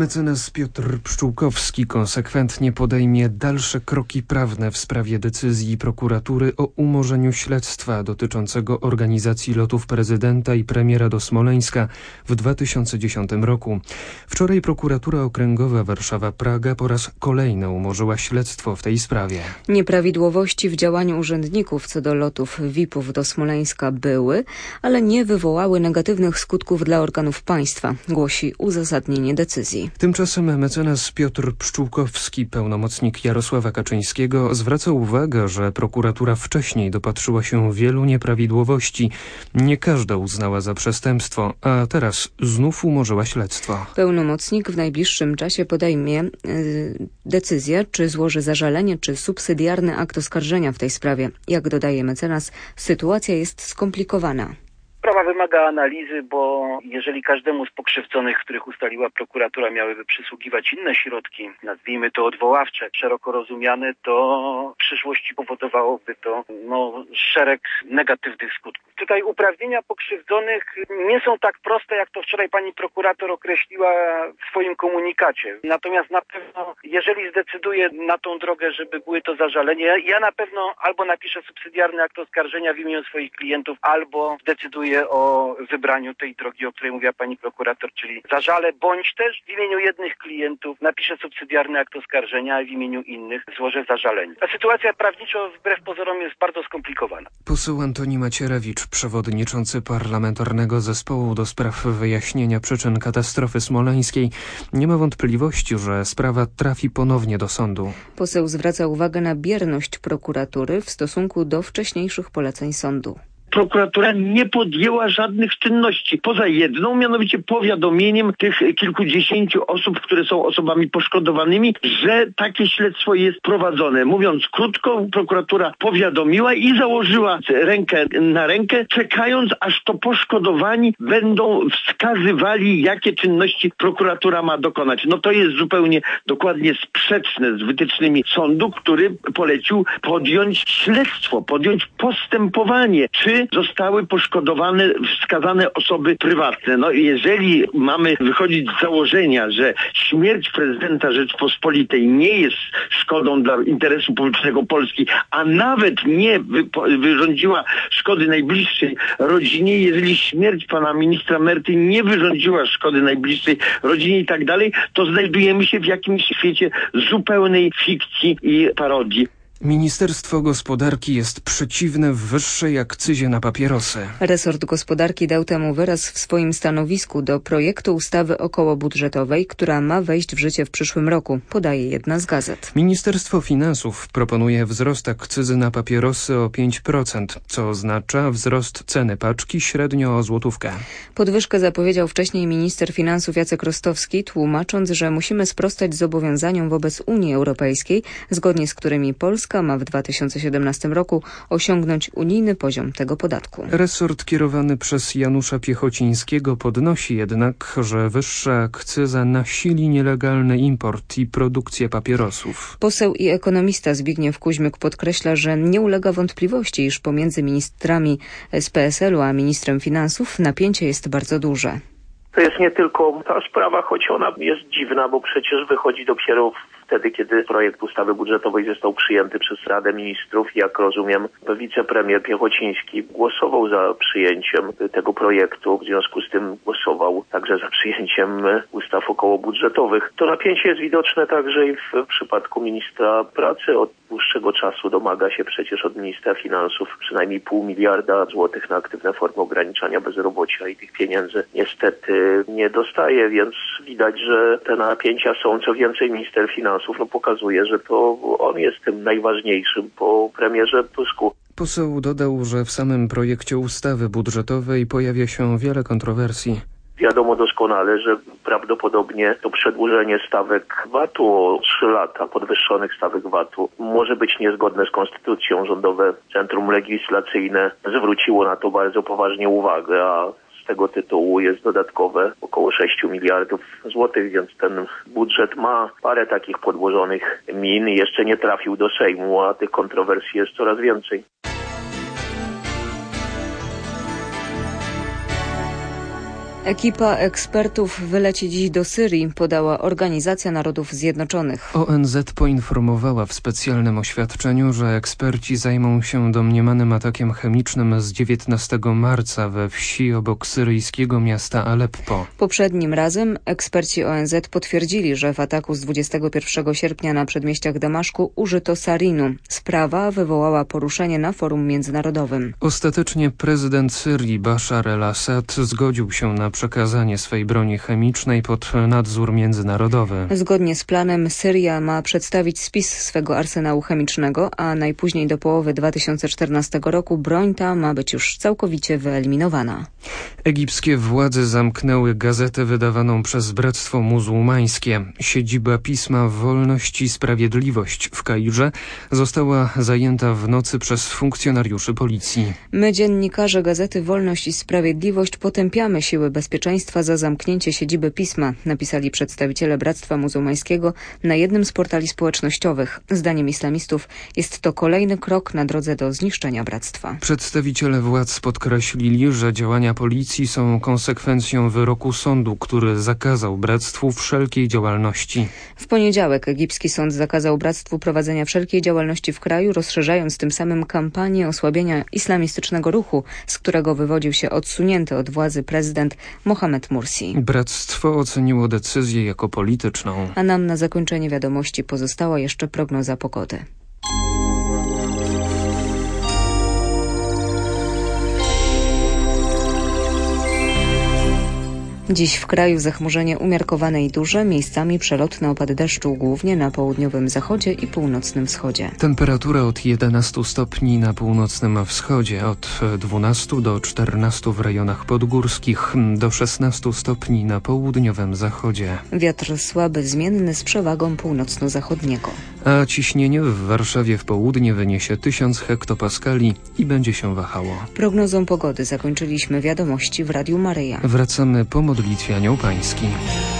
Mecenas Piotr Pszczółkowski konsekwentnie podejmie dalsze kroki prawne w sprawie decyzji prokuratury o umorzeniu śledztwa dotyczącego organizacji lotów prezydenta i premiera do Smoleńska w 2010 roku. Wczoraj prokuratura okręgowa Warszawa-Praga po raz kolejny umorzyła śledztwo w tej sprawie. Nieprawidłowości w działaniu urzędników co do lotów VIP-ów do Smoleńska były, ale nie wywołały negatywnych skutków dla organów państwa, głosi uzasadnienie decyzji. Tymczasem mecenas Piotr Pszczółkowski, pełnomocnik Jarosława Kaczyńskiego, zwraca uwagę, że prokuratura wcześniej dopatrzyła się wielu nieprawidłowości. Nie każda uznała za przestępstwo, a teraz znów umorzyła śledztwo. Pełnomocnik w najbliższym czasie podejmie decyzję, czy złoży zażalenie, czy subsydiarny akt oskarżenia w tej sprawie. Jak dodaje mecenas, sytuacja jest skomplikowana. Sprawa wymaga analizy, bo jeżeli każdemu z pokrzywdzonych, których ustaliła prokuratura, miałyby przysługiwać inne środki, nazwijmy to odwoławcze, szeroko rozumiane, to w przyszłości powodowałoby to szereg negatywnych skutków. Tutaj uprawnienia pokrzywdzonych nie są tak proste, jak to wczoraj pani prokurator określiła w swoim komunikacie. Natomiast na pewno, jeżeli zdecyduje na tą drogę, żeby były to zażalenie, ja na pewno albo napiszę subsydiarny akt oskarżenia w imieniu swoich klientów, albo zdecyduję o wybraniu tej drogi, o której mówiła pani prokurator, czyli zażalę, bądź też w imieniu jednych klientów napiszę subsydiarny akt oskarżenia, a w imieniu innych złożę zażalenie. Ta sytuacja prawniczo wbrew pozorom jest bardzo skomplikowana. Poseł Antoni Macierewicz, przewodniczący Parlamentarnego Zespołu do spraw wyjaśnienia przyczyn katastrofy smoleńskiej, nie ma wątpliwości, że sprawa trafi ponownie do sądu. Poseł zwraca uwagę na bierność prokuratury w stosunku do wcześniejszych poleceń sądu. Prokuratura nie podjęła żadnych czynności, poza jedną, mianowicie powiadomieniem tych kilkudziesięciu osób, które są osobami poszkodowanymi, że takie śledztwo jest prowadzone. Mówiąc krótko, prokuratura powiadomiła i założyła rękę na rękę, czekając, aż to poszkodowani będą wskazywali, jakie czynności prokuratura ma dokonać. To jest zupełnie dokładnie sprzeczne z wytycznymi sądu, który polecił podjąć śledztwo, podjąć postępowanie, czy zostały poszkodowane wskazane osoby prywatne. Jeżeli mamy wychodzić z założenia, że śmierć prezydenta Rzeczpospolitej nie jest szkodą dla interesu publicznego Polski, a nawet nie wyrządziła szkody najbliższej rodzinie, jeżeli śmierć pana ministra Merty nie wyrządziła szkody najbliższej rodzinie i tak dalej, to znajdujemy się w jakimś świecie zupełnej fikcji i parodii. Ministerstwo Gospodarki jest przeciwne wyższej akcyzie na papierosy. Resort Gospodarki dał temu wyraz w swoim stanowisku do projektu ustawy okołobudżetowej, która ma wejść w życie w przyszłym roku, podaje jedna z gazet. Ministerstwo Finansów proponuje wzrost akcyzy na papierosy o 5%, co oznacza wzrost ceny paczki średnio o złotówkę. Podwyżkę zapowiedział wcześniej minister finansów Jacek Rostowski, tłumacząc, że musimy sprostać zobowiązaniom wobec Unii Europejskiej, zgodnie z którymi Polska ma w 2017 roku osiągnąć unijny poziom tego podatku. Resort kierowany przez Janusza Piechocińskiego podnosi jednak, że wyższa akcyza nasili nielegalny import i produkcję papierosów. Poseł i ekonomista Zbigniew Kuźmyk podkreśla, że nie ulega wątpliwości, iż pomiędzy ministrami z PSL-u a ministrem finansów napięcie jest bardzo duże. To jest nie tylko ta sprawa, choć ona jest dziwna, bo przecież wychodzi dopiero wtedy, kiedy projekt ustawy budżetowej został przyjęty przez Radę Ministrów. Jak rozumiem, wicepremier Piechociński głosował za przyjęciem tego projektu, w związku z tym głosował także za przyjęciem ustaw okołobudżetowych. To napięcie jest widoczne także i w przypadku ministra pracy. Od dłuższego czasu domaga się przecież od ministra finansów przynajmniej 0,5 miliarda złotych na aktywne formy ograniczania bezrobocia i tych pieniędzy niestety nie dostaje, więc widać, że te napięcia są. Co więcej, minister finansów pokazuje, że to on jest tym najważniejszym po premierze Tusku. Poseł dodał, że w samym projekcie ustawy budżetowej pojawia się wiele kontrowersji. Wiadomo doskonale, że prawdopodobnie to przedłużenie stawek VAT-u o 3 lata, podwyższonych stawek VAT-u, może być niezgodne z konstytucją. Rządowe Centrum Legislacyjne zwróciło na to bardzo poważnie uwagę, a z tego tytułu jest dodatkowe około 6 miliardów złotych, więc ten budżet ma parę takich podłożonych min. Jeszcze nie trafił do Sejmu, a tych kontrowersji jest coraz więcej. Ekipa ekspertów wyleci dziś do Syrii, podała Organizacja Narodów Zjednoczonych. ONZ poinformowała w specjalnym oświadczeniu, że eksperci zajmą się domniemanym atakiem chemicznym z 19 marca we wsi obok syryjskiego miasta Aleppo. Poprzednim razem eksperci ONZ potwierdzili, że w ataku z 21 sierpnia na przedmieściach Damaszku użyto sarinu. Sprawa wywołała poruszenie na forum międzynarodowym. Ostatecznie prezydent Syrii Bashar el-Assad zgodził się na przekazanie swej broni chemicznej pod nadzór międzynarodowy. Zgodnie z planem Syria ma przedstawić spis swego arsenału chemicznego, a najpóźniej do połowy 2014 roku broń ta ma być już całkowicie wyeliminowana. Egipskie władze zamknęły gazetę wydawaną przez Bractwo Muzułmańskie. Siedziba pisma Wolność i Sprawiedliwość w Kairze została zajęta w nocy przez funkcjonariuszy policji. My, dziennikarze gazety Wolność i Sprawiedliwość, potępiamy siły bezpieczeństwa za zamknięcie siedziby pisma, napisali przedstawiciele Bractwa Muzułmańskiego na jednym z portali społecznościowych. Zdaniem islamistów jest to kolejny krok na drodze do zniszczenia bractwa. Przedstawiciele władz podkreślili, że działania policji są konsekwencją wyroku sądu, który zakazał bractwu wszelkiej działalności. W poniedziałek egipski sąd zakazał bractwu prowadzenia wszelkiej działalności w kraju, rozszerzając tym samym kampanię osłabienia islamistycznego ruchu, z którego wywodził się odsunięty od władzy prezydent Mohamed Mursi. Bractwo oceniło decyzję jako polityczną. A nam na zakończenie wiadomości pozostała jeszcze prognoza pogody. Dziś w kraju zachmurzenie umiarkowane i duże, miejscami przelotne opady deszczu, głównie na południowym zachodzie i północnym wschodzie. Temperatura od 11 stopni na północnym wschodzie, od 12 do 14 w rejonach podgórskich, do 16 stopni na południowym zachodzie. Wiatr słaby, zmienny z przewagą północno-zachodniego. A ciśnienie w Warszawie w południe wyniesie 1000 hektopaskali i będzie się wahało. Prognozą pogody zakończyliśmy wiadomości w Radiu Maryja. Wracamy po modlitwie anioł pański.